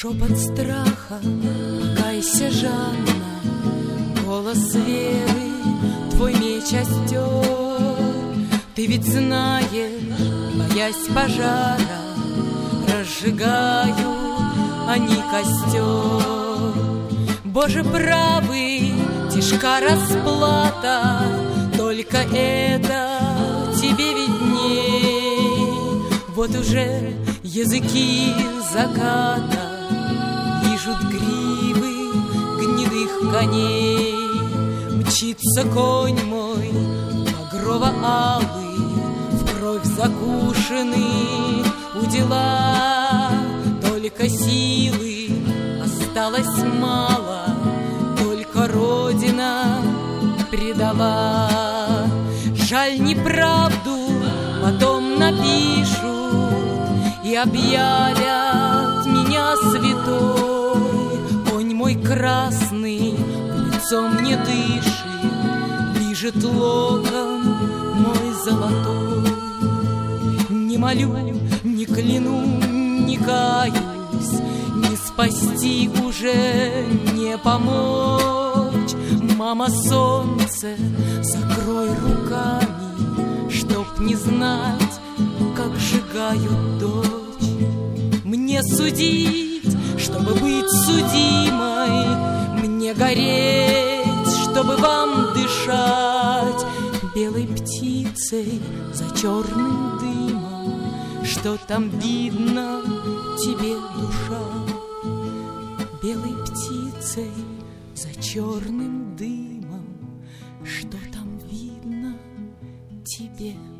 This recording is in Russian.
Шепот страха, кайся, Жанна, голос веры, твой меч остер. Ты ведь знаешь, боясь пожара, разжигают они костер. Боже правый, тяжка расплата, только это тебе видней. Вот уже языки заката лижут гривы гнедых коней. Мчится конь мой, багрово-алый, в кровь закушенный удила. Только силы осталось мало, только Родина предала. Жаль, неправду потом напишут и объявят меня святой. Конь мой красный лицом не дышит, лижет локон мой золотой. Не молю, не кляну, не каюсь, не спасти уже, не помочь. Мама, солнце, закрой руками, чтоб не знать, как сжигают дочь. Мне судить, чтобы быть судимой, мне гореть, чтобы вам дышать. Белой птицей за черным дымом, что там видно тебе, душа? Белой птицей за черным дымом, что там видно тебе?